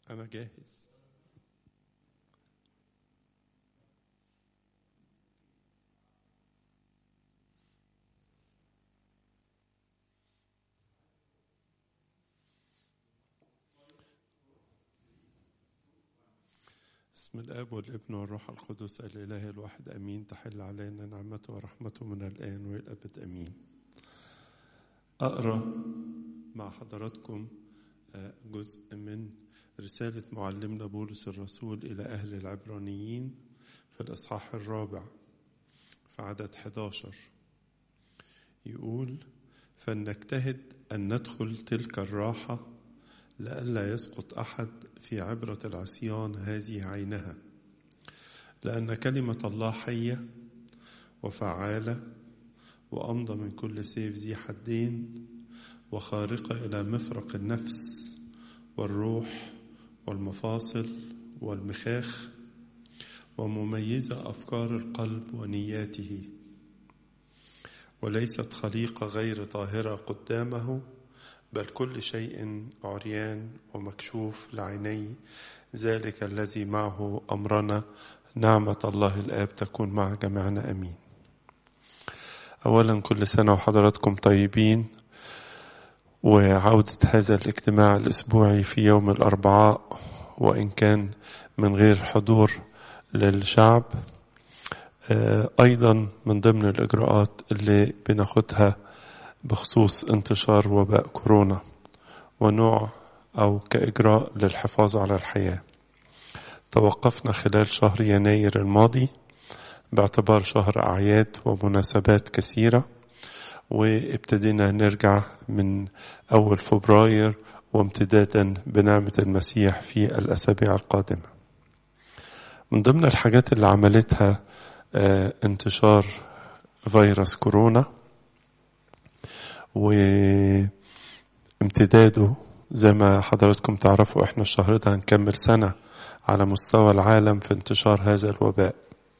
أنا جاهز. بسم الآب والابن والروح القدس الإله الواحد أمين. تحل علينا نعمته ورحمته من الآن والأبد أمين. أقرأ مع حضراتكم جزء من رسالة معلمنا بولس الرسول إلى أهل العبرانيين في الإصحاح 4 في عدد 11. يقول: فلنجتهد أن ندخل تلك الراحة لئلا يسقط أحد في عبرة العصيان هذه عينها، لأن كلمة الله حية وفعالة وأمضى من كل سيف ذي حدين وخارقة إلى مفرق النفس والروح والمفاصل والمخاخ ومميزة أفكار القلب ونياته، وليست خليقة غير طاهرة قدامه، بل كل شيء عريان ومكشوف لعيني ذلك الذي معه أمرنا. نعمة الله الآب تكون مع جميعنا أمين. أولا كل سنة وحضراتكم طيبين، وعودة هذا الاجتماع الأسبوعي في يوم الأربعاء وإن كان من غير حضور للشعب، أيضا من ضمن الإجراءات اللي بناخدها بخصوص انتشار وباء كورونا ونوع أو كإجراء للحفاظ على الحياة. توقفنا خلال شهر يناير الماضي باعتبار شهر أعياد ومناسبات كثيرة، وابتدينا نرجع من أول فبراير وامتدادا بنعمة المسيح في الأسابيع القادمة. من ضمن الحاجات اللي عملتها انتشار فيروس كورونا وامتداده، زي ما حضراتكم تعرفوا احنا الشهر ده هنكمل سنة على مستوى العالم في انتشار هذا الوباء،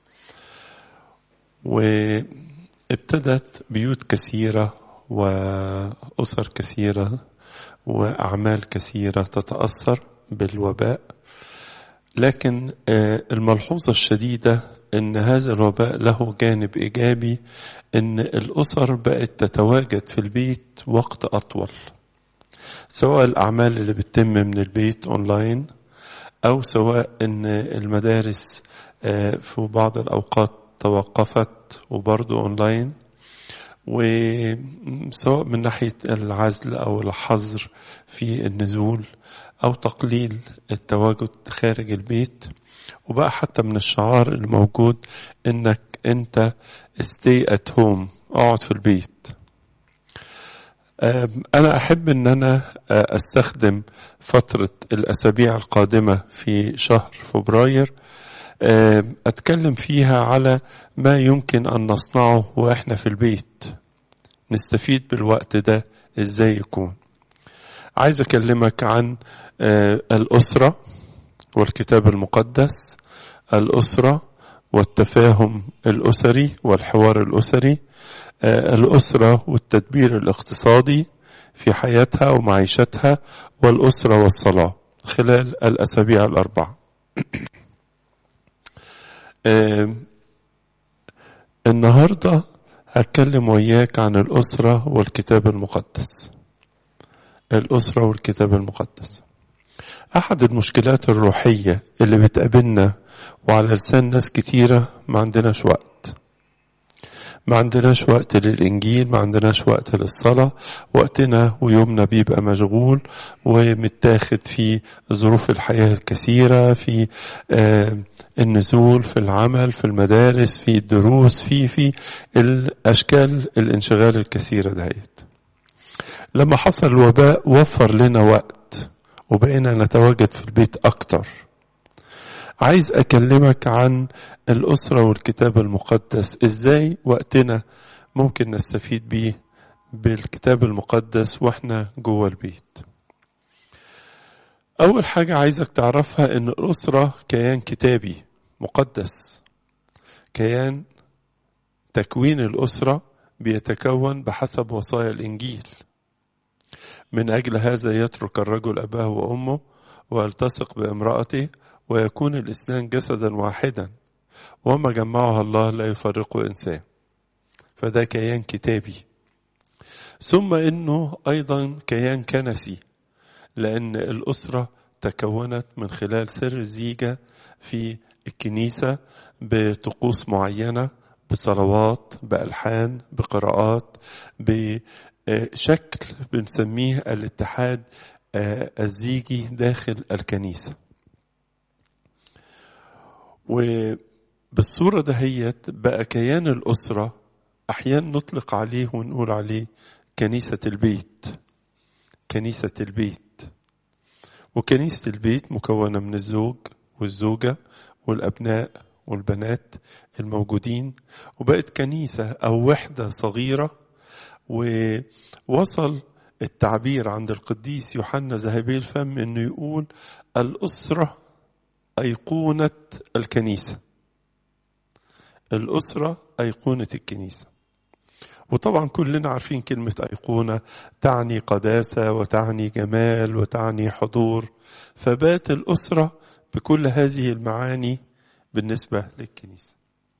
وابتدت بيوت كثيرة وأسر كثيرة وأعمال كثيرة تتأثر بالوباء. لكن الملحوظة الشديدة ان هذا الوباء له جانب ايجابي، ان الاسر بقت تتواجد في البيت وقت اطول، سواء الاعمال اللي بتتم من البيت اونلاين، او سواء ان المدارس في بعض الاوقات توقفت وبرضو اونلاين، وسواء من ناحية العزل او الحظر في النزول او تقليل التواجد خارج البيت. وبقى حتى من الشعار الموجود انك انت stay at home، اقعد في البيت. انا احب ان انا استخدم فترة الاسابيع القادمة في شهر فبراير اتكلم فيها على ما يمكن ان نصنعه واحنا في البيت، نستفيد بالوقت ده ازاي يكون. عايز اكلمك عن الاسرة والكتاب المقدس، الأسرة والتفاهم الأسري والحوار الأسري، الأسرة والتدبير الاقتصادي في حياتها ومعيشتها، والأسرة والصلاة خلال الأسابيع الأربعة. النهاردة هتكلم وياك عن الأسرة والكتاب المقدس. الأسرة والكتاب المقدس أحد المشكلات الروحية اللي بتقابلنا وعلى لسان ناس كتيرة. ما عندناش وقت للإنجيل، ما عندناش وقت للصلاة، وقتنا ويومنا بيبقى مشغول ومتاخد في ظروف الحياة الكثيرة، في النزول، في العمل، في المدارس، في الدروس، في الأشكال الانشغال الكثيرة دهيت. لما حصل الوباء وفر لنا وقت وبقينا نتواجد في البيت أكتر. عايز أكلمك عن الأسرة والكتاب المقدس، إزاي وقتنا ممكن نستفيد بيه بالكتاب المقدس وإحنا جوه البيت. أول حاجة عايزك تعرفها إن الأسرة كيان كتابي مقدس. كيان تكوين الأسرة بيتكون بحسب وصايا الإنجيل. من أجل هذا يترك الرجل أباه وأمه ويلتصق بامرأته ويكون الاثنان جسدا واحدا، وما جمعها الله لا يفرقه إنسان. فده كيان كتابي. ثم إنه أيضا كيان كنسي، لأن الأسرة تكونت من خلال سر الزيجة في الكنيسة بطقوس معينة، بصلوات، بألحان، بقراءات، بشكل بنسميه الاتحاد الزيجي داخل الكنيسة. وبالصورة دهيت بقى كيان الأسرة أحيانا نطلق عليه ونقول عليه كنيسة البيت. كنيسة البيت. وكنيسة البيت مكونة من الزوج والزوجة والأبناء والبنات الموجودين، وبقت كنيسة أو وحدة صغيرة. ووصل التعبير عند القديس يوحنا ذهبي الفم أنه يقول الأسرة أيقونة الكنيسة. الأسرة أيقونة الكنيسة. وطبعا كلنا عارفين كلمة أيقونة تعني قداسة وتعني جمال وتعني حضور، فبات الأسرة بكل هذه المعاني بالنسبة للكنيسة.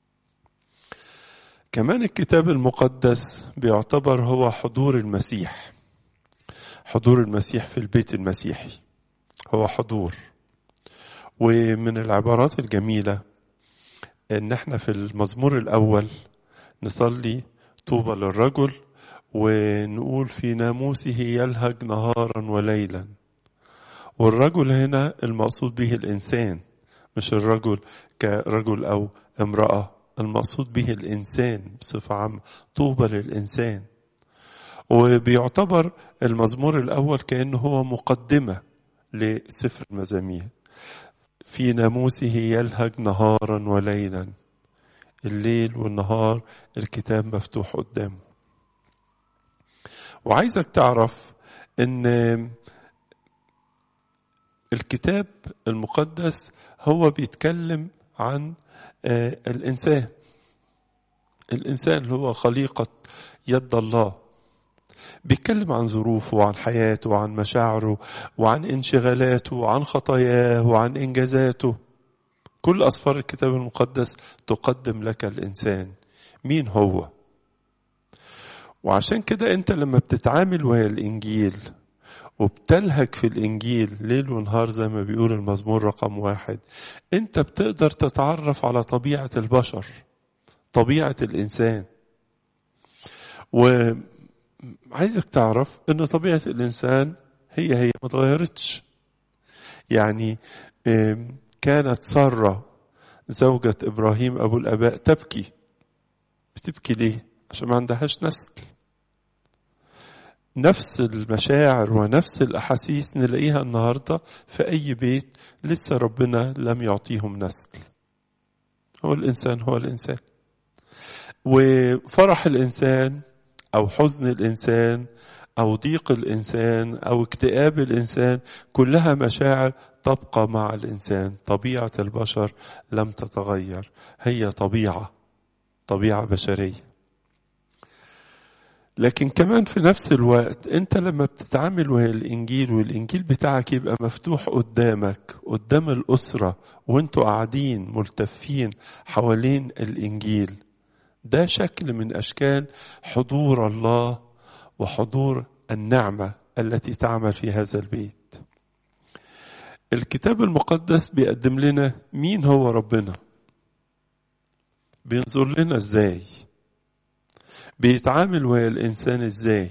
كمان الكتاب المقدس بيعتبر هو حضور المسيح. حضور المسيح في البيت المسيحي هو حضور. ومن العبارات الجميلة ان احنا في المزمور الأول نصلي طوبى للرجل ونقول في ناموسه يلهج نهارا وليلا. والرجل هنا المقصود به الإنسان، مش الرجل كرجل أو امرأة، المقصود به الإنسان بصفة عامة. طوبى للإنسان. وبيعتبر المزمور الأول كأنه هو مقدمة لسفر المزامير. في ناموسه يلهج نهارا وليلا. الليل والنهار الكتاب مفتوح قدامه. وعايزك تعرف ان الكتاب المقدس هو بيتكلم عن الإنسان. الإنسان اللي هو خليقة يد الله. بيتكلم عن ظروفه وعن حياته وعن مشاعره وعن انشغالاته وعن خطاياه وعن إنجازاته. كل أسفار الكتاب المقدس تقدم لك الإنسان مين هو. وعشان كده أنت لما بتتعامل ويا الإنجيل وبتلهج في الإنجيل ليل ونهار زي ما بيقول المزمور رقم 1، أنت بتقدر تتعرف على طبيعة البشر، طبيعة الإنسان. وعايزك تعرف أن طبيعة الإنسان هي ما تغيرتش. يعني كانت سارة زوجة إبراهيم أبو الآباء تبكي. بتبكي ليه؟ عشان ما عندهاش نسل. نفس المشاعر ونفس الأحاسيس نلاقيها النهاردة في أي بيت لسه ربنا لم يعطيهم نسل. هو الإنسان هو الإنسان. وفرح الإنسان أو حزن الإنسان أو ضيق الإنسان أو اكتئاب الإنسان كلها مشاعر تبقى مع الإنسان. طبيعة البشر لم تتغير، هي طبيعة بشرية. لكن كمان في نفس الوقت انت لما بتتعامل وهي الانجيل والانجيل بتاعك يبقى مفتوح قدامك قدام الاسرة وانتوا قاعدين ملتفين حوالين الانجيل، ده شكل من اشكال حضور الله وحضور النعمة التي تعمل في هذا البيت. الكتاب المقدس بيقدم لنا مين هو ربنا، بينظر لنا ازاي، بيتعامل ويا الإنسان إزاي،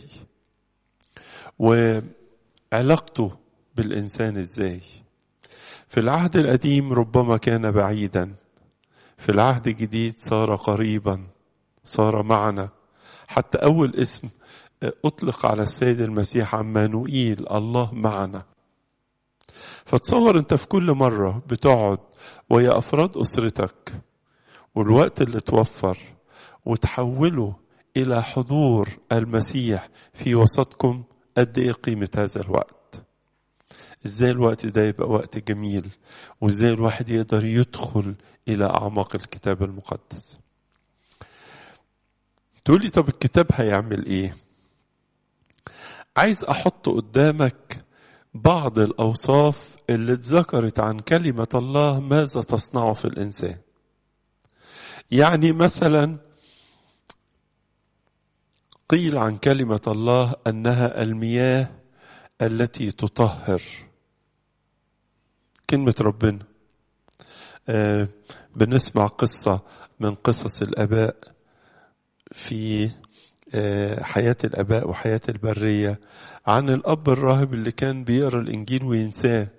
وعلاقته بالإنسان إزاي. في العهد القديم ربما كان بعيدا، في العهد الجديد صار قريبا، صار معنا. حتى أول اسم أطلق على السيد المسيح عمانوئيل، الله معنا. فتصور أنت في كل مرة بتقعد ويا أفراد أسرتك والوقت اللي توفر وتحوله إلى حضور المسيح في وسطكم، قد إيه قيمة هذا الوقت. إزاي الوقت ده يبقى وقت جميل، وإزاي الواحد يقدر يدخل إلى أعماق الكتاب المقدس. تقولي طب الكتاب هيعمل إيه؟ عايز أحط قدامك بعض الأوصاف اللي اتذكرت عن كلمة الله ماذا تصنع في الإنسان. يعني مثلا قيل عن كلمة الله أنها المياه التي تطهر. كلمة ربنا بنسمع قصة من قصص الآباء في حياة الآباء وحياة البرية عن الأب الراهب اللي كان بيقرأ الإنجيل وينساه،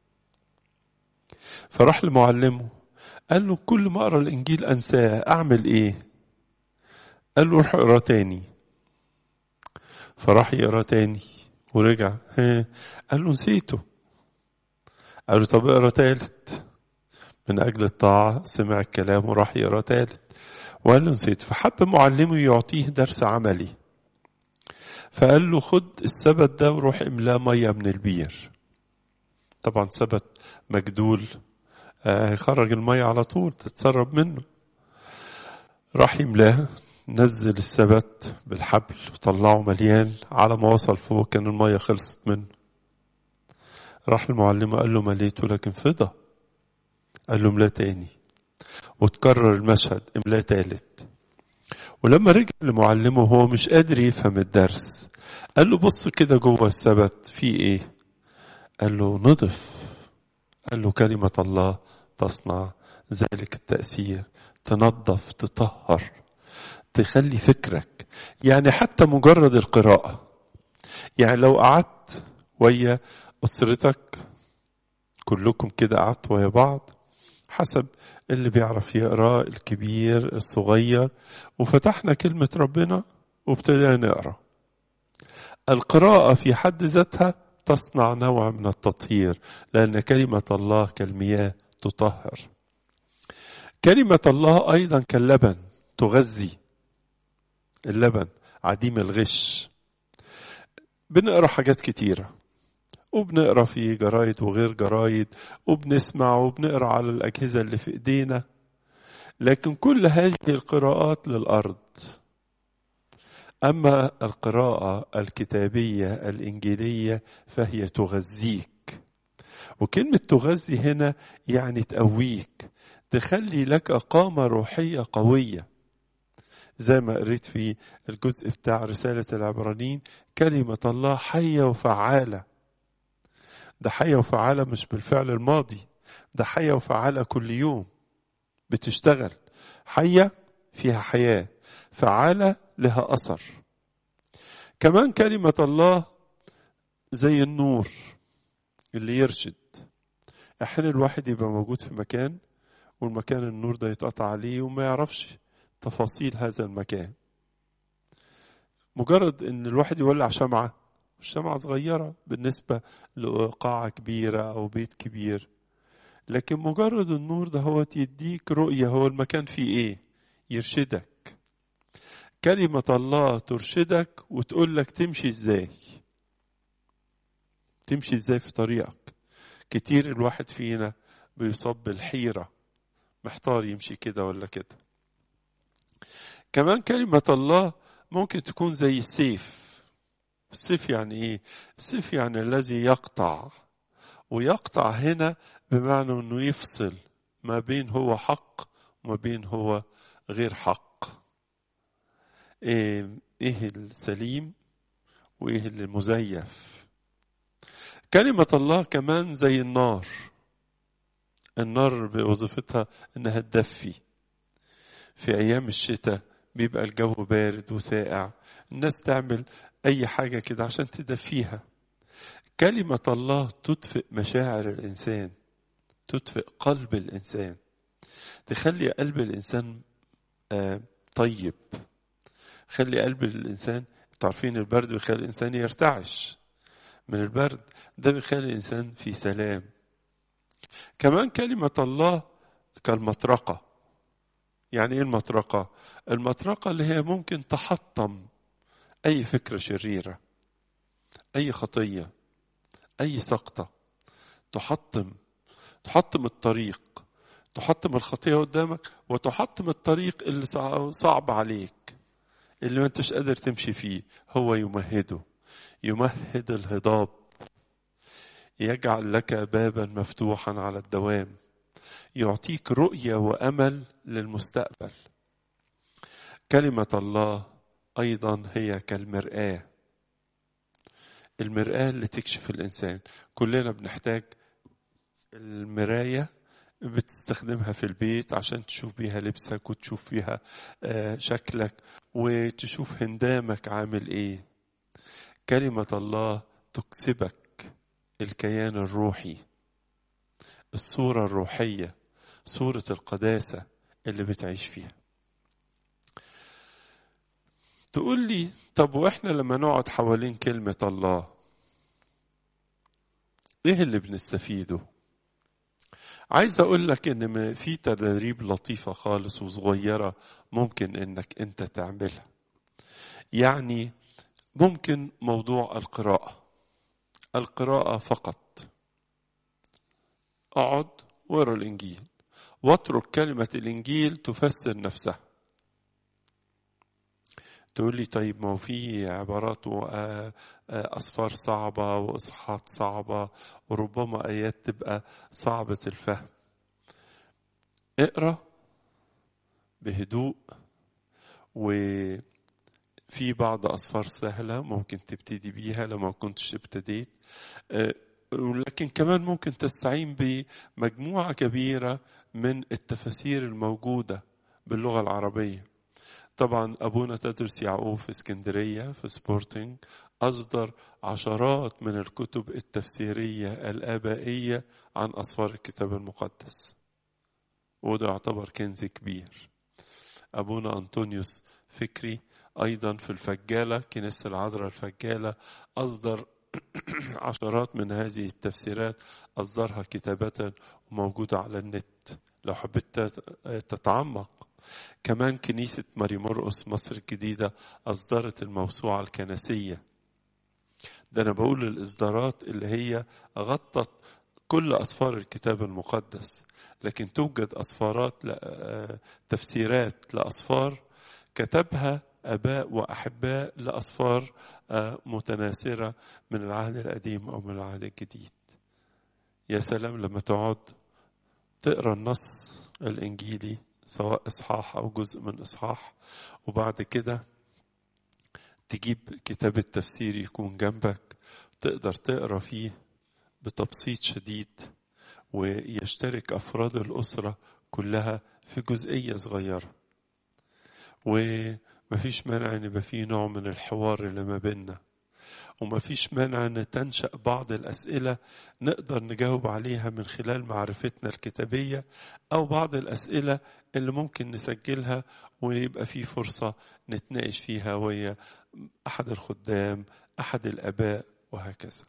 فراح لمعلمه قال له كل ما أقرأ الإنجيل أنساه، أعمل إيه؟ قال له روح اقرأ تاني. فراح يقرأ تاني ورجع، قال له نسيته. قال له طب اقرأ تالت. من أجل الطاعة سمع الكلام وراح يقرأ تالت وقال له نسيت. فحب معلمه يعطيه درس عملي، فقال له خد السبت ده وروح املاه مية من البير. طبعا سبت مجدول هيخرج المية على طول تتسرب منه. راح يملاه، نزل السبت بالحبل وطلعه مليان، على ما وصل فوق كان المية خلصت منه. راح المعلمة قال له مليته لكن فضى. قال له املاه تاني، وتكرر المشهد املاه تالت. ولما رجع لمعلمه هو مش قادر يفهم الدرس، قال له بص كده جوه السبت في ايه؟ قال له نضف. قال له كلمة الله تصنع ذلك التأثير، تنظف تطهر تخلي فكرك. يعني حتى مجرد القراءة، يعني لو قعدت ويا أسرتك كلكم كده قعدت ويا بعض حسب اللي بيعرف يقرأ الكبير الصغير، وفتحنا كلمة ربنا وابتدأنا نقرأ، القراءة في حد ذاتها تصنع نوع من التطهير، لأن كلمة الله كالمياه تطهر. كلمة الله أيضا كاللبن تغذي. اللبن عديم الغش. بنقرأ حاجات كتيرة، وبنقرأ في جرايد وغير جرايد، وبنسمع وبنقرأ على الأجهزة اللي في إيدينا، لكن كل هذه القراءات للأرض. أما القراءة الكتابية الإنجيلية فهي تغذيك. وكلمة تغذي هنا يعني تقويك، تخلي لك قامة روحية قوية. زي ما قريت في الجزء بتاع رسالة العبرانيين كلمة الله حية وفعالة. ده حية وفعالة مش بالفعل الماضي، ده حية وفعالة كل يوم بتشتغل. حية فيها حياة، فعالة لها أثر. كمان كلمة الله زي النور اللي يرشد. احيانا الواحد يبقى موجود في مكان والمكان النور ده يتقطع عليه وما يعرفش تفاصيل هذا المكان. مجرد ان الواحد يولع شمعة، الشمعة صغيرة بالنسبة لقاعة كبيرة او بيت كبير، لكن مجرد النور ده هو يديك رؤية هو المكان فيه ايه، يرشدك. كلمة الله ترشدك وتقول لك تمشي ازاي، تمشي ازاي في طريقك. كتير الواحد فينا بيصاب بالحيرة، محتار يمشي كده ولا كده. كمان كلمة الله ممكن تكون زي السيف. السيف يعني ايه؟ السيف يعني الذي يقطع، ويقطع هنا بمعنى انه يفصل ما بين هو حق وما بين هو غير حق. ايه السليم وايه اللي مزيف. كلمة الله كمان زي النار. النار بوظيفتها انها تدفي. في ايام الشتاء بيبقى الجو بارد وساقع، الناس تعمل اي حاجة كده عشان تدفيها. كلمة الله تدفئ مشاعر الانسان، تدفئ قلب الانسان، تخلي قلب الانسان طيب. خلي قلب الانسان، تعرفين البرد بيخلي الانسان يرتعش من البرد، ده بيخلي الانسان في سلام. كمان كلمة الله كالمطرقة. يعني ايه المطرقة؟ المطرقة اللي هي ممكن تحطم اي فكرة شريرة، اي خطية، اي سقطة. تحطم الطريق، تحطم الخطية قدامك، وتحطم الطريق اللي صعب عليك، اللي ما انتش قادر تمشي فيه. هو يمهد الهضاب، يجعل لك بابا مفتوحا على الدوام، يعطيك رؤية وأمل للمستقبل. كلمة الله أيضا هي كالمرآة، المرآة اللي تكشف الإنسان. كلنا بنحتاج المراية، بتستخدمها في البيت عشان تشوف بيها لبسك وتشوف بيها شكلك وتشوف هندامك عامل ايه. كلمة الله تكسبك الكيان الروحي، الصورة الروحية، صورة القداسة اللي بتعيش فيها. تقول لي طب واحنا لما نقعد حوالين كلمة الله ايه اللي بنستفيده؟ عايز اقول لك ان في تدريب لطيفة خالص وصغيرة ممكن انك انت تعملها. يعني ممكن موضوع القراءة فقط. اقعد واقرا الانجيل واترك كلمة الانجيل تفسر نفسها. تقول لي طيب ما هو في عبارات وأصفار صعبة وإصحاحات صعبة وربما آيات تبقى صعبة الفهم. اقرأ بهدوء، وفي بعض أصفار سهلة ممكن تبتدي بيها لو ما كنتش ابتديت، ولكن كمان ممكن تستعين بمجموعة كبيرة من التفاسير الموجودة باللغة العربية. طبعا أبونا تدرس يعقوب في اسكندرية في سبورتنج أصدر عشرات من الكتب التفسيرية الآبائية عن أسفار الكتاب المقدس، وده يعتبر كنز كبير. أبونا أنطونيوس فكري أيضا في الفجالة، كنيسة العذراء الفجالة، أصدر عشرات من هذه التفسيرات، أصدرها كتابة وموجودة على النت لو حبيت تتعمق. كمان كنيسة ماري مرقس مصر الجديدة أصدرت الموسوعة الكنسية. ده أنا بقول الإصدارات اللي هي غطت كل أسفار الكتاب المقدس، لكن توجد تفسيرات لأسفار كتبها أباء وأحباء لأسفار متناثرة من العهد القديم أو من العهد الجديد. يا سلام لما تقعد تقرأ النص الإنجيلي سواء إصحاح أو جزء من إصحاح، وبعد كده تجيب كتاب التفسير يكون جنبك تقدر تقرأ فيه بتبسيط شديد، ويشترك أفراد الأسرة كلها في جزئية صغيرة. ومفيش مانع أن يبقى فيه نوع من الحوار اللي ما بيننا، ومفيش مانع أن تنشأ بعض الأسئلة نقدر نجاوب عليها من خلال معرفتنا الكتابية، أو بعض الأسئلة اللي ممكن نسجلها ويبقى فيه فرصة نتناقش فيها ويا أحد الخدام أحد الآباء وهكذا.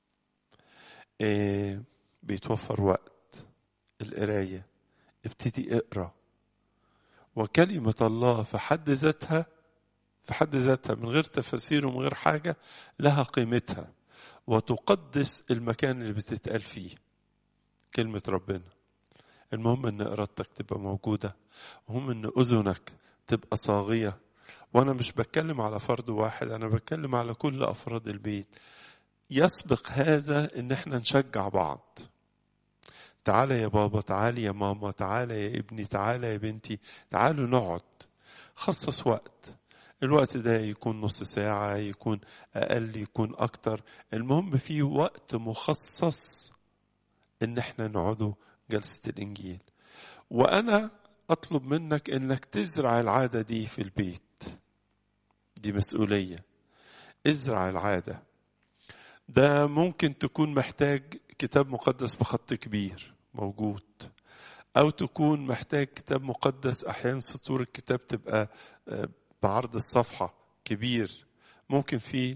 بيتوفر وقت القراية، ابتدي اقرأ. وكلمة الله في حد ذاتها من غير تفاسير ومن غير حاجة لها قيمتها، وتقدس المكان اللي بتتقال فيه كلمة ربنا. المهم ان ارادتك تبقى موجودة، المهم ان اذنك تبقى صاغية. وانا مش بتكلم على فرد واحد، انا بتكلم على كل افراد البيت. يسبق هذا ان احنا نشجع بعض. تعالى يا بابا، تعالى يا ماما، تعالى يا ابني، تعالى يا بنتي، تعالوا نقعد. خصص وقت، الوقت ده يكون نص ساعة، يكون أقل، يكون أكتر، المهم فيه وقت مخصص إن احنا نقعده جلسة الإنجيل. وأنا أطلب منك إنك تزرع العادة دي في البيت، دي مسؤولية. ازرع العادة. ده ممكن تكون محتاج كتاب مقدس بخط كبير موجود، أو تكون محتاج كتاب مقدس أحيانا سطور الكتاب تبقى بعرض الصفحة كبير، ممكن في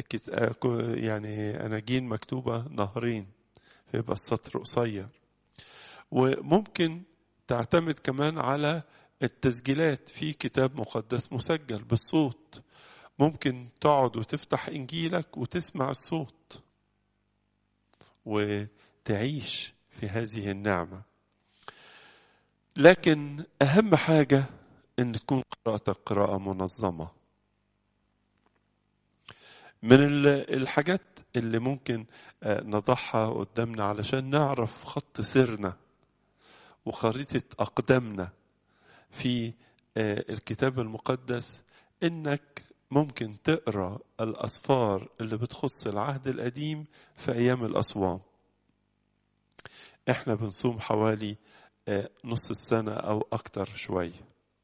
يعني أناجيل مكتوبة نهرين فيبقى السطر قصير. وممكن تعتمد كمان على التسجيلات، في كتاب مقدس مسجل بالصوت، ممكن تقعد وتفتح إنجيلك وتسمع الصوت وتعيش في هذه النعمة. لكن أهم حاجة أن تكون قراءتك قراءة منظمة. من الحاجات اللي ممكن نضعها قدامنا علشان نعرف خط سيرنا وخريطة أقدامنا في الكتاب المقدس، إنك ممكن تقرأ الأسفار اللي بتخص العهد القديم في أيام الأصوام. إحنا بنصوم حوالي نص السنة أو أكتر شوية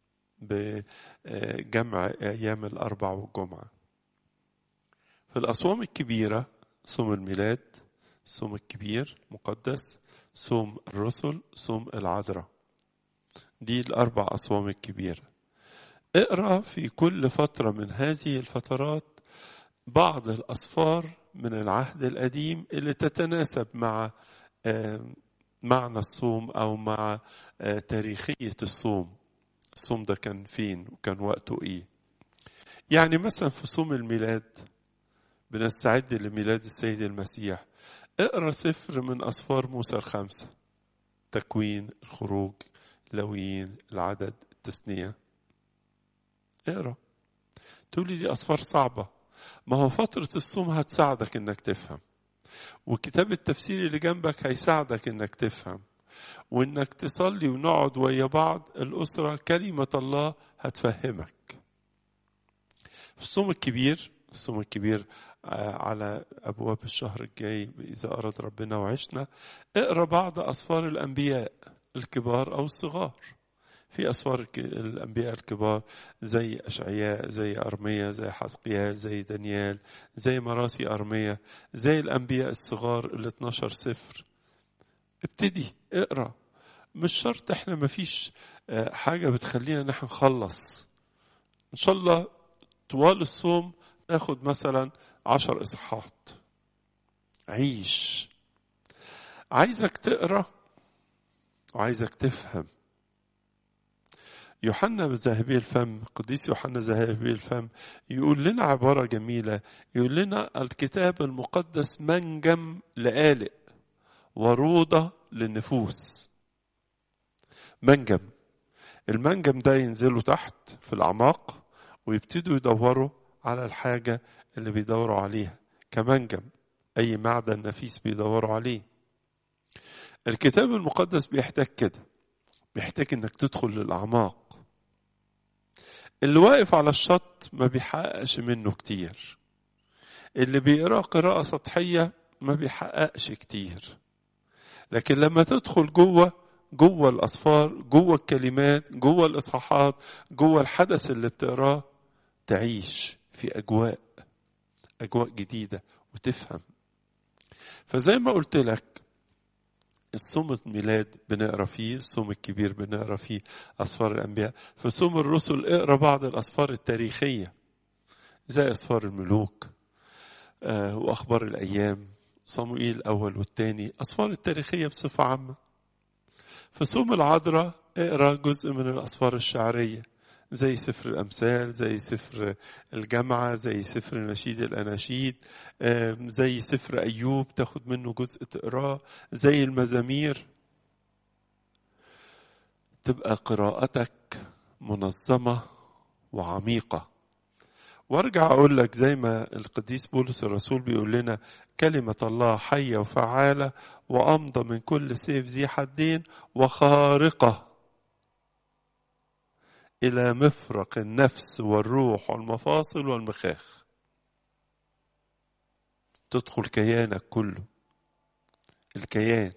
بجمع أيام الأربع والجمعة. في الأصوام الكبيرة صوم الميلاد، صوم الكبير مقدس، صوم الرسل، صوم العذراء، دي الأربع أصوام الكبيرة. اقرأ في كل فترة من هذه الفترات بعض الأسفار من العهد القديم اللي تتناسب مع معنى الصوم أو مع تاريخية الصوم. الصوم ده كان فين وكان وقته إيه؟ يعني مثلا في صوم الميلاد بنستعد لميلاد السيد المسيح، اقرأ سفر من أسفار موسى الخمسة: تكوين، الخروج، لاويين، العدد، التثنية. اقرأ. تقولي دي أسفار صعبة، ما هو فترة الصوم هتساعدك انك تفهم، وكتاب التفسير اللي جنبك هيساعدك انك تفهم، وانك تصلي ونقعد ويا بعض الأسرة كلمة الله هتفهمك. في الصوم الكبير، الصوم الكبير على أبواب الشهر الجاي إذا أراد ربنا وعشنا، اقرأ بعض أسفار الأنبياء الكبار أو الصغار. في أسفار الأنبياء الكبار زي أشعياء، زي أرميا، زي حزقيال، زي دانيال، زي مراسي أرميا، زي الأنبياء الصغار ال 12 سفر. ابتدي اقرأ. مش شرط، احنا مفيش حاجة بتخلينا نحن نخلص. إن شاء الله طوال الصوم تاخد مثلا 10 إصحاحات. عيش. عايزك تقرأ وعايزك تفهم. يوحنا ذهبي الفم، قديس يوحنا ذهبي الفم، يقول لنا عبارة جميلة، يقول لنا الكتاب المقدس منجم لآلئ وروضة للنفوس. منجم، المنجم ده ينزلوا تحت في الأعماق ويبتدوا يدوروا على الحاجة اللي بيدوروا عليها، كمنجم أي معدن نفيس بيدوروا عليه. الكتاب المقدس بيحتاج كده، بيحتاج انك تدخل للأعماق. اللي واقف على الشط ما بيحققش منه كتير، اللي بيقرأ قراءة سطحية ما بيحققش كتير. لكن لما تدخل جوه الأسفار، جوه الكلمات، جوه الإصحاحات، جوه الحدث اللي بتقراه، تعيش في أجواء جديدة وتفهم. فزي ما قلت لك، الصوم الميلاد بنقرا فيه، الصوم الكبير بنقرا فيه أسفار الأنبياء. في صوم الرسل اقرا بعض الأسفار التاريخية زي أسفار الملوك وأخبار الأيام، صموئيل الأول والثاني، أسفار التاريخية بصفة عامة. في صوم العذراء اقرا جزء من الأسفار الشعرية زي سفر الأمثال، زي سفر الجامعة، زي سفر نشيد الأناشيد، زي سفر أيوب تاخد منه جزء تقراه، زي المزامير. تبقى قراءتك منظمة وعميقة. وارجع أقول لك زي ما القديس بولس الرسول بيقول لنا: كلمة الله حية وفعالة وأمضى من كل سيف ذي حدين وخارقة إلى مفرق النفس والروح والمفاصل والمخاخ. تدخل كيانك كله، الكيان.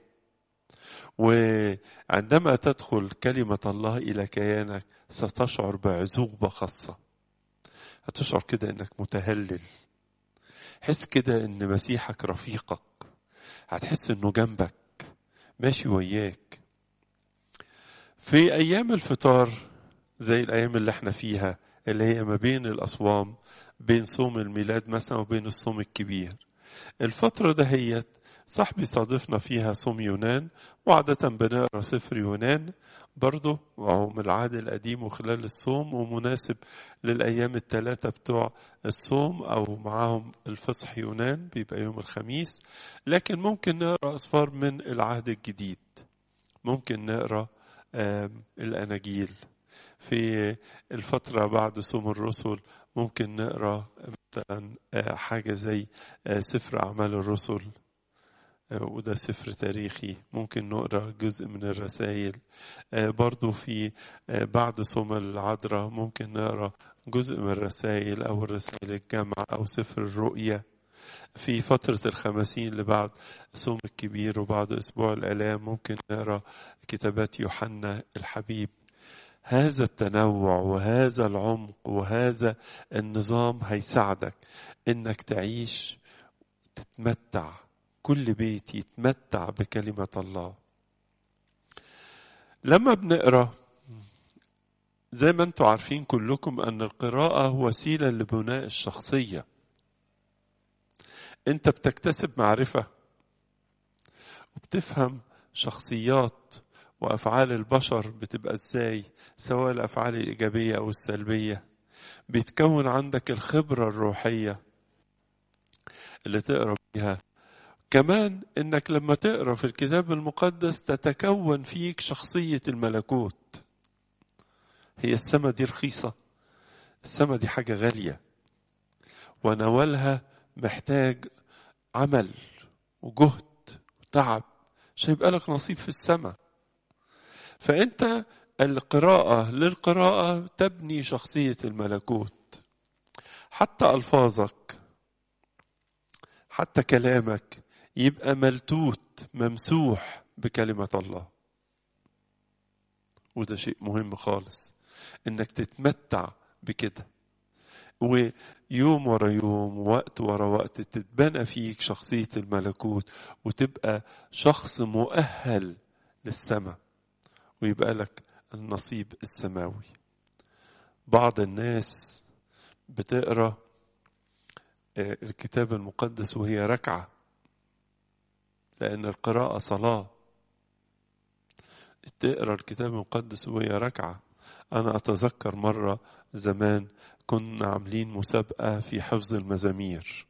وعندما تدخل كلمة الله إلى كيانك ستشعر بعزوبة خاصة. هتشعر كده إنك متهلل، حس كده إن مسيحك رفيقك، هتحس إنه جنبك ماشي وياك. في أيام الفطار زي الأيام اللي احنا فيها، اللي هي ما بين الأصوام، بين صوم الميلاد مثلا وبين الصوم الكبير، الفترة دهيت صاحبي صادفنا فيها صوم يونان، وعادة بنقرا سفر يونان برضه، وهو من العهد القديم وخلال الصوم، ومناسب للأيام الثلاثة بتوع الصوم، أو معاهم الفصح يونان بيبقى يوم الخميس. لكن ممكن نقرا أسفار من العهد الجديد، ممكن نقرا الأناجيل. في الفترة بعد صوم الرسل ممكن نقرا مثلا حاجة زي سفر أعمال الرسل، وده سفر تاريخي ممكن نقرأ جزء من الرسائل. برضو في بعد صوم العذراء ممكن نقرأ جزء من الرسائل أو الرسائل الجامعة أو سفر الرؤيا. في فترة الخمسين اللي بعد صوم الكبير وبعد أسبوع الآلام ممكن نقرأ كتابات يوحنا الحبيب. هذا التنوع وهذا العمق وهذا النظام هيساعدك إنك تعيش تتمتع، كل بيت يتمتع بكلمة الله. لما بنقرأ زي ما انتم عارفين كلكم أن القراءة وسيلة لبناء الشخصية. انت بتكتسب معرفة وبتفهم شخصيات وأفعال البشر بتبقى ازاي، سواء الأفعال الإيجابية أو السلبية. بيتكون عندك الخبرة الروحية اللي تقرأ بيها. كمان انك لما تقرأ في الكتاب المقدس تتكون فيك شخصية الملكوت. هي السما دي رخيصة؟ السما دي حاجة غالية، ونوالها محتاج عمل وجهد وتعب عشان يبقى لك نصيب في السما. فأنت القراءة للقراءة تبني شخصية الملكوت. حتى ألفاظك، حتى كلامك يبقى ملتوت ممسوح بكلمة الله. وده شيء مهم خالص انك تتمتع بكده، ويوم ورا يوم وقت ورا وقت تتبنى فيك شخصية الملكوت وتبقى شخص مؤهل للسماء ويبقى لك النصيب السماوي. بعض الناس بتقرأ الكتاب المقدس وهي ركعة، لأن القراءة صلاة. تقرأ الكتاب المقدس وهي ركعة. أنا أتذكر مرة زمان كنا عاملين مسابقة في حفظ المزامير،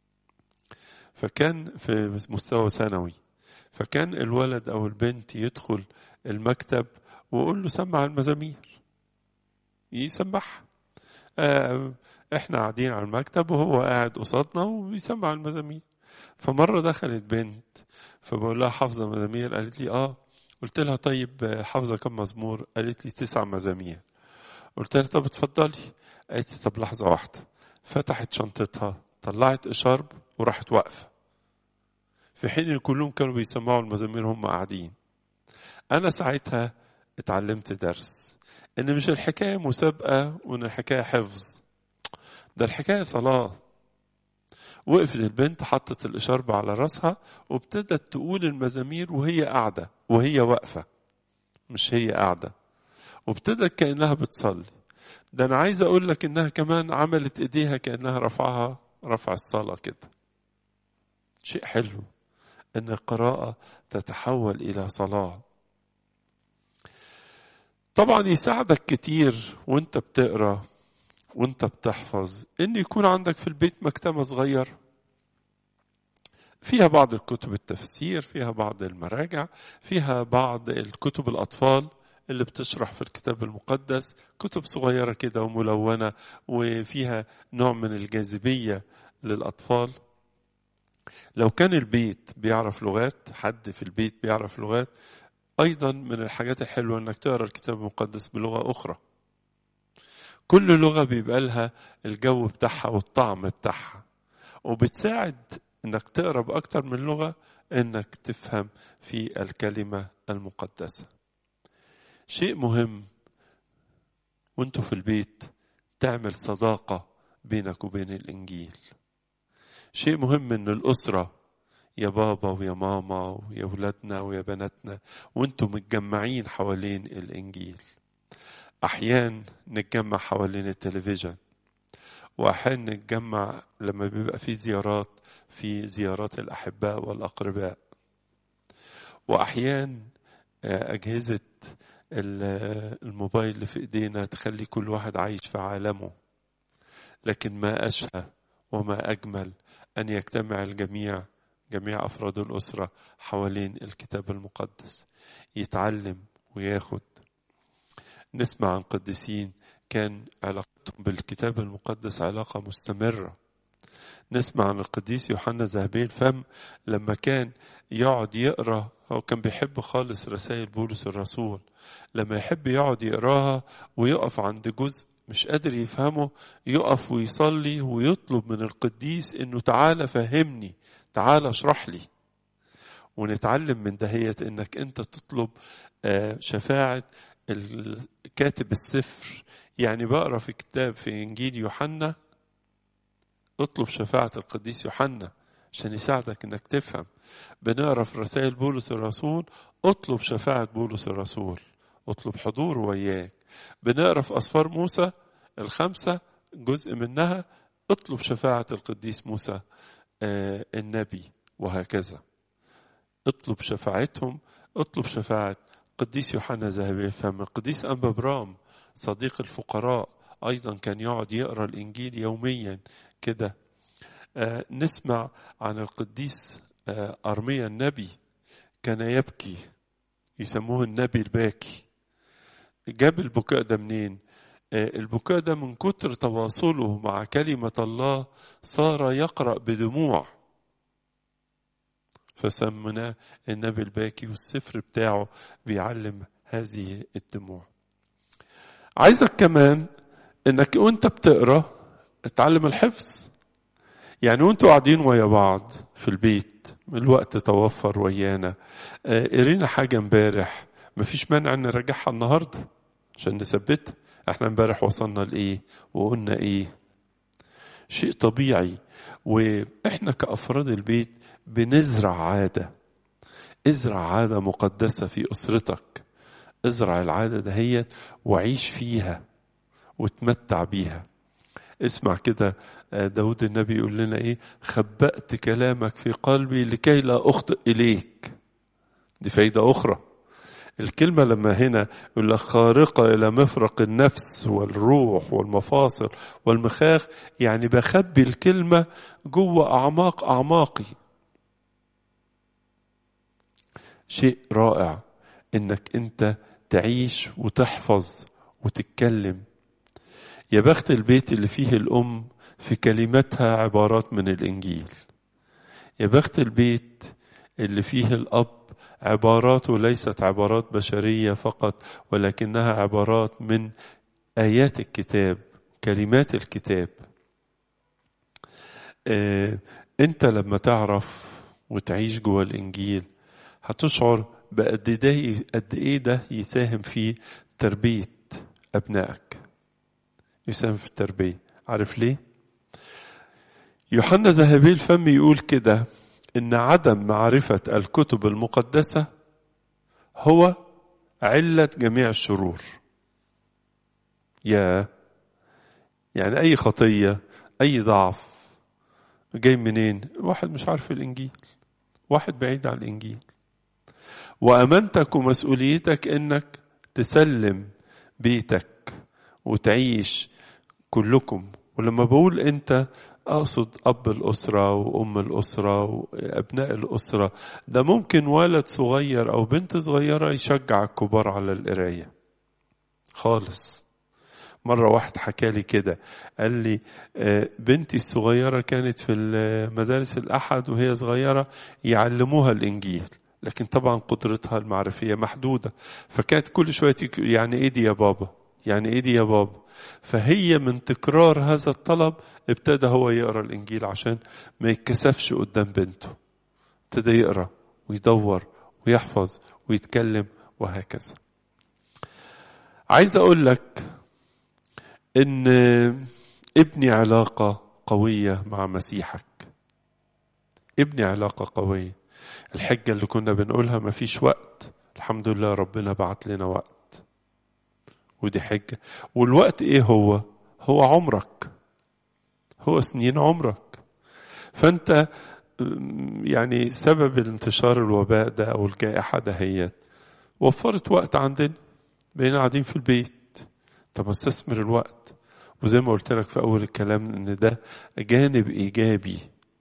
فكان في مستوى ثانوي، فكان الولد أو البنت يدخل المكتب ويقول له سمع المزامير، يسمعها. احنا قاعدين على المكتب وهو قاعد قصادنا وبيسمع المزامير. فمرة دخلت بنت فبقول لها حافظة مزامير؟ قالت لي قلت لها طيب حافظة كم مزمور؟ قالت لي 9 مزامير. قلت لها طب اتفضلي. قالت لي طب لحظة واحدة. فتحت شنطتها طلعت إشارب وراحت واقفة، في حين ان كلهم كانوا بيسمعوا المزامير هم قاعدين. أنا ساعتها اتعلمت درس، إن مش الحكاية مسابقة وإن الحكاية حفظ، ده الحكاية صلاة. وقفت البنت حطت الإشارب على رأسها وابتدت تقول المزامير وهي قاعدة وهي واقفة، مش هي قاعدة، وابتدت كأنها بتصلي. ده أنا عايز أقول لك إنها كمان عملت إيديها كأنها رفع الصلاة كده. شيء حلو إن القراءة تتحول إلى صلاة. طبعا يساعدك كتير وانت بتقرأ وانت بتحفظ ان يكون عندك في البيت مكتبة صغير فيها بعض الكتب التفسير، فيها بعض المراجع، فيها بعض الكتب الأطفال اللي بتشرح في الكتاب المقدس، كتب صغيرة كده وملونة وفيها نوع من الجاذبية للأطفال. لو كان البيت بيعرف لغات، حد في البيت بيعرف لغات، أيضا من الحاجات الحلوة أنك تقرأ الكتاب المقدس بلغة أخرى. كل لغة بيبقى لها الجو بتاعها والطعم بتاعها، وبتساعد انك تقرأ بأكتر من لغة انك تفهم في الكلمة المقدسة. شيء مهم وانتوا في البيت تعمل صداقة بينك وبين الإنجيل. شيء مهم ان الأسرة يا بابا ويا ماما ويا ولادنا ويا بناتنا وانتوا متجمعين حوالين الإنجيل. أحيان نتجمع حوالين التلفزيون، وأحيان نتجمع لما بيبقى في زيارات الأحباء والأقرباء، وأحيان أجهزة الموبايل اللي في إيدينا تخلي كل واحد عايش في عالمه. لكن ما أشهى وما أجمل أن يجتمع جميع أفراد الأسرة حوالين الكتاب المقدس، يتعلم وياخد. نسمع عن قديسين كان علاقتهم بالكتاب المقدس علاقة مستمرة، نسمع عن القديس يوحنا ذهبي الفم لما كان يقعد يقرأ، هو كان بيحب خالص رسائل بولس الرسول، لما يحب يقعد يقراها ويقف عند جزء مش قادر يفهمه يقف ويصلي ويطلب من القديس انه تعالى فهمني، تعالى اشرح لي. ونتعلم من دهيت انك انت تطلب شفاعة كاتب السفر. يعني بقرا في كتاب في انجيل يوحنا اطلب شفاعة القديس يوحنا عشان يساعدك انك تفهم. بنقرا في رسائل بولس الرسول اطلب شفاعة بولس الرسول، اطلب حضور وياك. بنقرا في اسفار موسى 5 جزء منها اطلب شفاعة القديس موسى النبي، وهكذا اطلب شفاعتهم. اطلب شفاعة قديس يوحنا ذهبي الفم. القديس أنبا برام صديق الفقراء أيضا كان يقعد يقرأ الإنجيل يوميا كده. نسمع عن القديس أرميا النبي كان يبكي، يسموه النبي الباكي. جاب البكاء ده منين؟ البكاء ده من كتر تواصله مع كلمة الله صار يقرأ بدموع، فسمناه النبي الباكي، والسفر بتاعه بيعلم هذه الدموع. عايزك كمان انك وانت بتقرأ اتعلم الحفظ. يعني وانتوا قاعدين ويا بعض في البيت الوقت توفر ويانا، قرينا حاجة امبارح مفيش مانع ان نراجعها النهاردة عشان نثبتها. احنا امبارح وصلنا لايه وقلنا ايه، شيء طبيعي. واحنا كأفراد البيت بنزرع عادة. ازرع عادة مقدسة في أسرتك، ازرع العادة دهيت وعيش فيها وتمتع بيها. اسمع كده داود النبي يقول لنا ايه، خبأت كلامك في قلبي لكي لا أخطئ إليك. دي فايدة أخرى. الكلمة لما هنا يقول لك خارقة إلى مفرق النفس والروح والمفاصل والمخاخ، يعني بخبي الكلمة جوه أعماق أعماقي. شيء رائع إنك أنت تعيش وتحفظ وتتكلم. يا بخت البيت اللي فيه الأم في كلماتها عبارات من الإنجيل. يا بخت البيت اللي فيه الأب عباراته ليست عبارات بشرية فقط، ولكنها عبارات من آيات الكتاب، كلمات الكتاب. أنت لما تعرف وتعيش جوه الإنجيل هتشعر بقد إيه ده يساهم في تربية أبنائك، يساهم في التربية. عارف ليه؟ يوحنا ذهبي الفم يقول كده إن عدم معرفة الكتب المقدسة هو علة جميع الشرور. يعني أي خطية أي ضعف جاي منين؟ واحد مش عارف الإنجيل، واحد بعيد عن الإنجيل. وأمانتك ومسؤوليتك إنك تسلم بيتك وتعيش كلكم. ولما بقول أنت أقصد أب الأسرة وأم الأسرة وأبناء الأسرة. ده ممكن ولد صغير أو بنت صغيرة يشجع الكبار على القراية خالص. مرة واحد حكالي كده قال لي بنتي الصغيرة كانت في المدارس الأحد وهي صغيرة يعلموها الإنجيل، لكن طبعا قدرتها المعرفية محدودة، فكانت كل شوية يعني إيه دي يا بابا، يعني إيه دي يا بابا. فهي من تكرار هذا الطلب ابتدى هو يقرأ الإنجيل عشان ما يتكسفش قدام بنته. ابتدى يقرأ ويدور ويحفظ ويتكلم وهكذا. عايز أقول لك إن ابني علاقة قوية مع مسيحك. ابني علاقة قوية. الحجة اللي كنا بنقولها ما فيش وقت، الحمد لله ربنا بعت لنا وقت، ودي حجة. والوقت ايه هو عمرك، هو سنين عمرك. فانت يعني سبب انتشار الوباء ده او الجائحة دهيت وفرت وقت عندنا، بقينا قاعدين في البيت. طب استثمر الوقت. وزي ما قلت لك في اول الكلام ان ده جانب ايجابي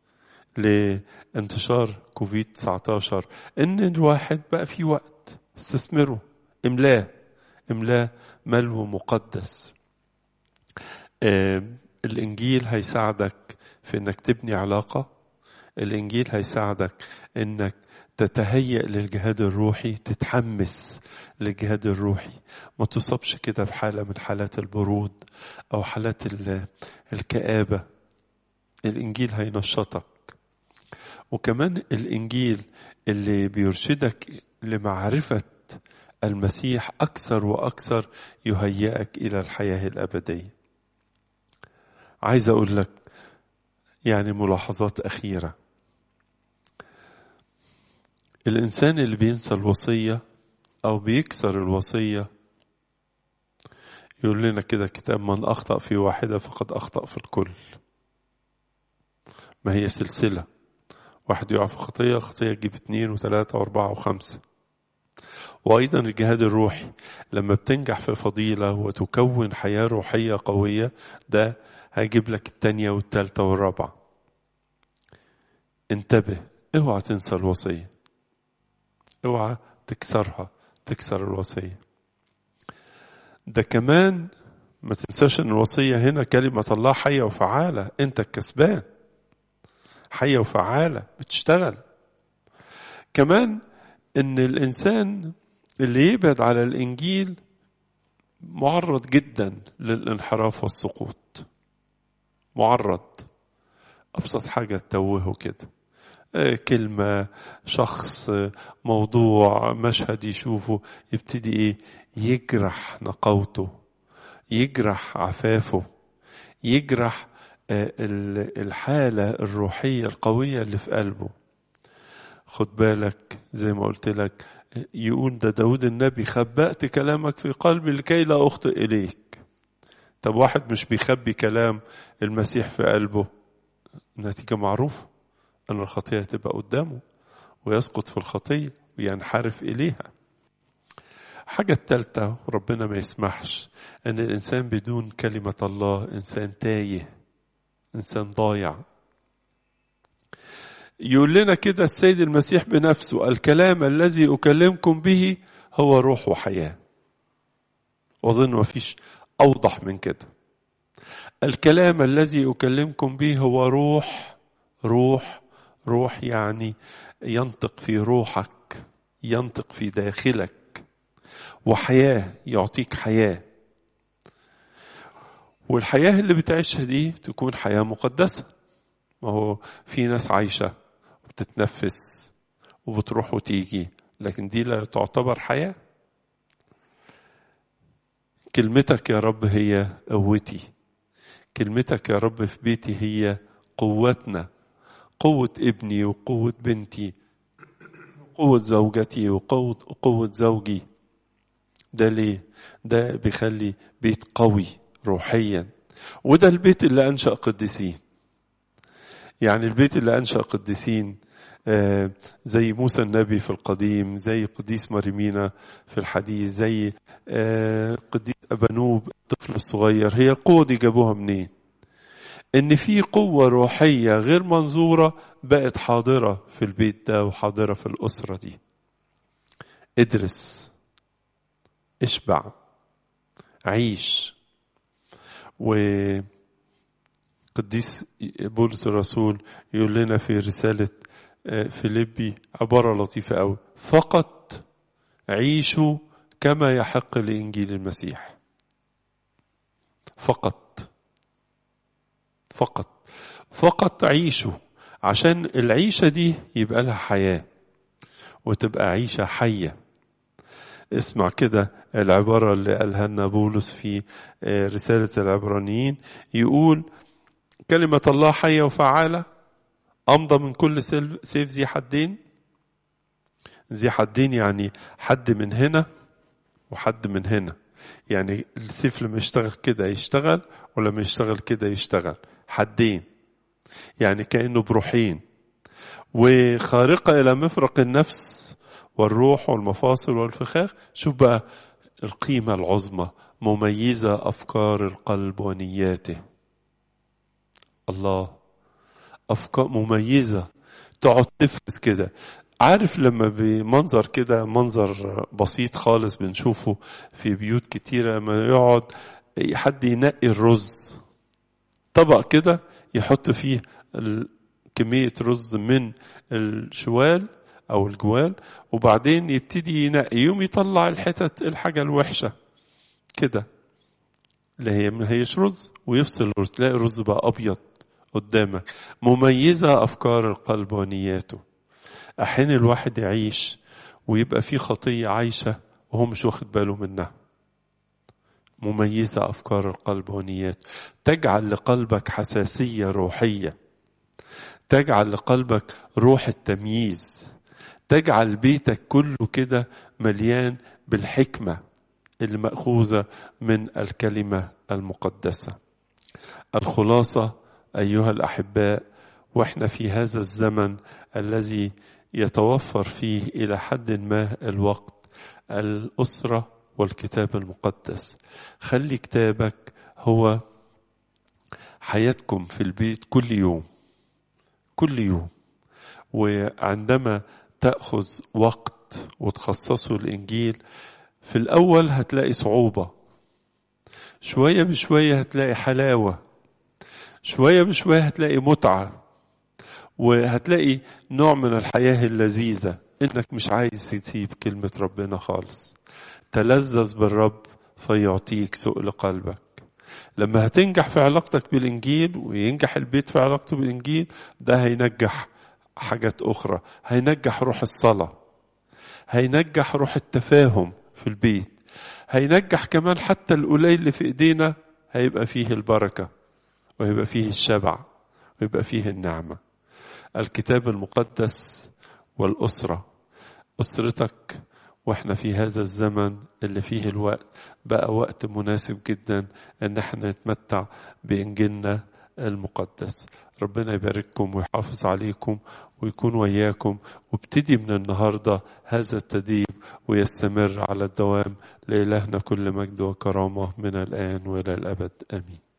لانتشار كوفيد 19، ان الواحد بقى فيه وقت استثمره، املاه ملو مقدس. الإنجيل هيساعدك في إنك تبني علاقة. الإنجيل هيساعدك إنك تتهيأ للجهاد الروحي، تتحمس للجهاد الروحي، ما تصابش كده بحالة من حالات البرود أو حالات الكآبة. الإنجيل هينشطك. وكمان الإنجيل اللي بيرشدك لمعرفة المسيح أكثر وأكثر يهيئك إلى الحياة الأبدية. عايز أقول لك يعني ملاحظات أخيرة. الإنسان اللي بينسى الوصية أو بيكسر الوصية، يقول لنا كده كتاب: من أخطأ في واحدة فقد أخطأ في الكل. ما هي سلسلة، واحد يقع في خطية تجيب 2 و3 و4 و5. وأيضا الجهاد الروحي لما بتنجح في فضيلة وتكون حياة روحية قوية، ده هيجيب لك 2 و3 و4. انتبه، اوعى تنسى الوصية، اوعى تكسرها، تكسر الوصية. ده كمان ما تنساش ان الوصية هنا كلمة الله حية وفعالة. انت الكسبان، حية وفعالة بتشتغل. كمان ان الانسان اللي يبعد على الانجيل معرض جدا للانحراف والسقوط. معرض. ابسط حاجة تتوهه كده، كلمة، شخص، موضوع، مشهد يشوفه يبتدي يجرح نقاوته، يجرح عفافه، يجرح الحالة الروحية القوية اللي في قلبه. خد بالك زي ما قلت لك، يقول ده داود النبي: خبأت كلامك في قلبي لكي لا أخطئ إليك. طب واحد مش بيخبي كلام المسيح في قلبه، النتيجة معروفة، أن الخطية تبقى قدامه ويسقط في الخطية وينحرف إليها. حاجة الثالثة، ربنا ما يسمحش أن الإنسان بدون كلمة الله إنسان تايه، إنسان ضايع. يقول لنا كده السيد المسيح بنفسه: الكلام الذي أكلمكم به هو روح وحياة. وأظن ما فيش أوضح من كده. الكلام الذي أكلمكم به هو روح. روح، روح يعني ينطق في روحك، ينطق في داخلك، وحياة، يعطيك حياة. والحياة اللي بتعيشها دي تكون حياة مقدسة. ما هو في ناس عايشة وبتتنفس وبتروح وتيجي، لكن دي لا تعتبر حياة. كلمتك يا رب هي قوتي، كلمتك يا رب في بيتي هي قوتنا، قوة ابني وقوة بنتي، قوة زوجتي وقوة زوجي. ده ليه؟ ده بيخلي بيت قوي روحيا. وده البيت اللي أنشأ قديسين. يعني البيت اللي أنشأ قديسين زي موسى النبي في القديم، زي قديس مريمينا في الحديث، زي قديس أبانوب الطفل الصغير. هي القوة دي جابوها منين؟ إن في قوة روحية غير منظورة بقت حاضرة في البيت ده وحاضرة في الأسرة دي. ادرس، اشبع، عيش. وقديس بولس الرسول يقول لنا في رسالة فيليبي عبارة لطيفة أوي: فقط عيشوا كما يحق لإنجيل المسيح. فقط، فقط، فقط عيشوا، عشان العيشة دي يبقى لها حياة وتبقى عيشة حية. اسمع كده العبارة اللي قالها لنا بولس في رسالة العبرانيين، يقول: كلمة الله حية وفعالة أمضى من كل سيف ذي حدين. ذي حدين يعني حد من هنا وحد من هنا. يعني السيف لما يشتغل كده يشتغل، ولما يشتغل كده يشتغل. حدين يعني كأنه بروحين، وخارقة إلى مفرق النفس والروح والمفاصل والفخاخ. شوف بقى القيمة العظمى: مميزة أفكار القلب ونياته. الله، أفكار مميزة تقعد تفرز كده. عارف لما بمنظر كده، منظر بسيط خالص بنشوفه في بيوت كتيرة، لما يقعد حد ينقي الرز، طبق كده يحط فيه كمية رز من الشوال أو الجوال، وبعدين يبتدي ينقي، يوم يطلع الحتت الحاجة الوحشة كده اللي هي ما هيش رز، ويفصل الرز، تلاقي الرز بقى أبيض قدامك. مميزة أفكار القلب ونياته. أحيانا الواحد يعيش ويبقى فيه خطية عايشة وهو مش واخد باله منها. مميزة أفكار القلب ونياته، تجعل لقلبك حساسية روحية، تجعل لقلبك روح التمييز، تجعل بيتك كله كده مليان بالحكمة اللي مأخوذة من الكلمة المقدسة. الخلاصة أيها الأحباء، وإحنا في هذا الزمن الذي يتوفر فيه إلى حد ما الوقت، الأسرة والكتاب المقدس. خلي كتابك هو حياتكم في البيت كل يوم كل يوم. وعندما تأخذ وقت وتخصصه الإنجيل، في الأول هتلاقي صعوبة، شوية بشوية هتلاقي حلاوة، شوية بشوية هتلاقي متعة، وهتلاقي نوع من الحياة اللذيذة إنك مش عايز تسيب كلمة ربنا خالص. تلذذ بالرب فيعطيك سؤل قلبك. لما هتنجح في علاقتك بالإنجيل وينجح البيت في علاقته بالإنجيل، ده هينجح حاجات أخرى، هينجح روح الصلاة، هينجح روح التفاهم في البيت، هينجح كمان حتى القليل اللي في إيدينا هيبقى فيه البركة، ويبقى فيه الشبع، ويبقى فيه النعمة. الكتاب المقدس والأسرة، أسرتك. وإحنا في هذا الزمن اللي فيه الوقت بقى وقت مناسب جدا إن احنا نتمتع بإنجيلنا المقدس. ربنا يبارككم ويحافظ عليكم ويكون وياكم، وابتدي من النهاردة هذا التدريب ويستمر على الدوام. لإلهنا كل مجد وكرامة من الآن وإلى الأبد، آمين.